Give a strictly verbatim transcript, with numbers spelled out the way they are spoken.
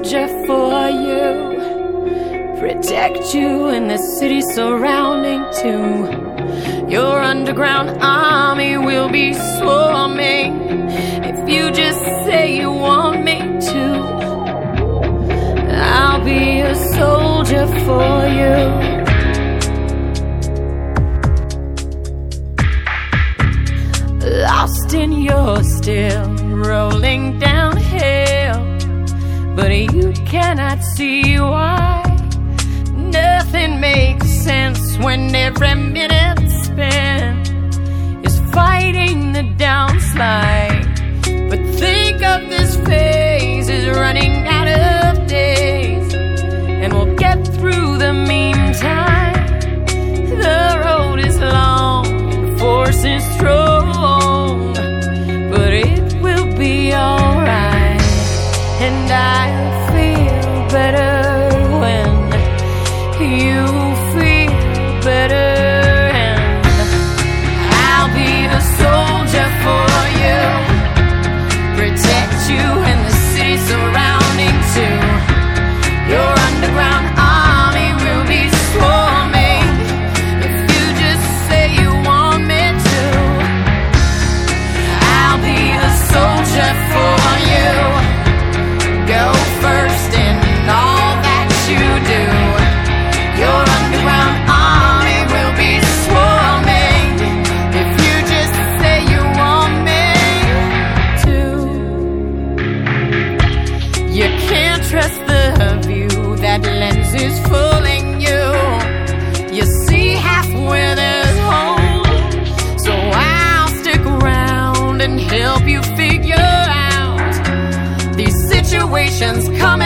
soldier for you, protect you in the city surrounding too. Your underground army will be swarming if you just say you want me to. I'll be a soldier for you. Lost in your still rolling downhill, but you cannot see why. Nothing makes sense when every minute spent is fighting the downslide. But think of this phase as running out of days, and we'll get through the meantime. The road is long, force is strong, but it will be alright. And I feel better when you feel better. And I'll be a soldier for you, protect you in the city surrounding too. Your underground army will be swarming if you just say you want me to. I'll be a soldier for you, go first in all that you do. Your underground army will be swarming if you just say you want me to. You can't trust the view, that lens is fooling you. You see half where there's home, so I'll stick around and help you figure out these situations coming